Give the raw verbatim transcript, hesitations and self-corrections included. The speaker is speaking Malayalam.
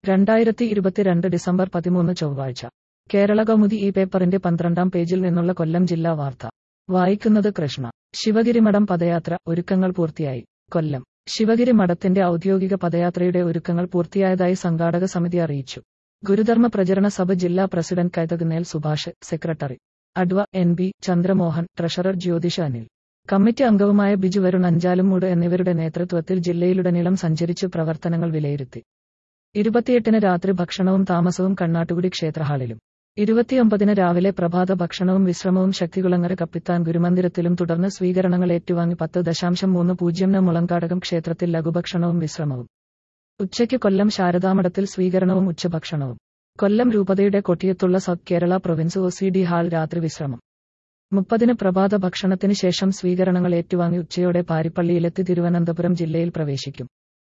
രണ്ടായിരത്തി ഇരുപത്തിരണ്ട് ഡിസംബർ പതിമൂന്ന് ചൊവ്വാഴ്ച കേരളകൗമുദി ഈ പേപ്പറിന്റെ പന്ത്രണ്ടാം പേജിൽ നിന്നുള്ള കൊല്ലം ജില്ലാ വാർത്ത വായിക്കുന്നത് കൃഷ്ണ. ശിവഗിരി മഠം പദയാത്ര ഒരുക്കങ്ങൾ പൂർത്തിയായി. കൊല്ലം. ശിവഗിരി മഠത്തിന്റെ ഔദ്യോഗിക പദയാത്രയുടെ ഒരുക്കങ്ങൾ പൂർത്തിയായതായി സംഘാടക സമിതി അറിയിച്ചു. ഗുരുധർമ്മ പ്രചരണ സഭ ജില്ലാ president Kaithakunnel Subhash, secretary adv N B Chandramohan, treasurer Jyothisha Anil, committee അംഗവുമായ ബിജു വരുൺ അഞ്ചാലുമൂട് എന്നിവരുടെ നേതൃത്വത്തിൽ ജില്ലയിലുടനീളം സഞ്ചരിച്ചു പ്രവർത്തനങ്ങൾ വിലയിരുത്തി. ഇരുപത്തിയെട്ടിന് രാത്രി ഭക്ഷണവും താമസവും കണ്ണാട്ടുകുടി ക്ഷേത്രഹാളിലും, ഇരുപത്തിയൊമ്പതിന് രാവിലെ പ്രഭാത ഭക്ഷണവും വിശ്രമവും ശക്തികുളങ്ങര കപ്പിത്താൻ ഗുരുമന്ദിരത്തിലും തുടർന്ന് സ്വീകരണങ്ങൾ ഏറ്റുവാങ്ങി പത്ത് ദശാംശം മൂന്ന് പൂജ്യംന് മുളങ്കാടകം ക്ഷേത്രത്തിൽ ലഘുഭക്ഷണവും വിശ്രമവും. ഉച്ചയ്ക്ക് കൊല്ലം ശാരദാമഠത്തിൽ സ്വീകരണവും ഉച്ചഭക്ഷണവും. കൊല്ലം രൂപതയുടെ കൊട്ടിയത്തുള്ള south Kerala province O C D hall രാത്രി വിശ്രമം. മുപ്പതിന് പ്രഭാത ഭക്ഷണത്തിന് ശേഷം സ്വീകരണങ്ങൾ ഏറ്റുവാങ്ങി ഉച്ചയോടെ പാരിപ്പള്ളിയിലെത്തി തിരുവനന്തപുരം ജില്ലയിൽ പ്രവേശിക്കും.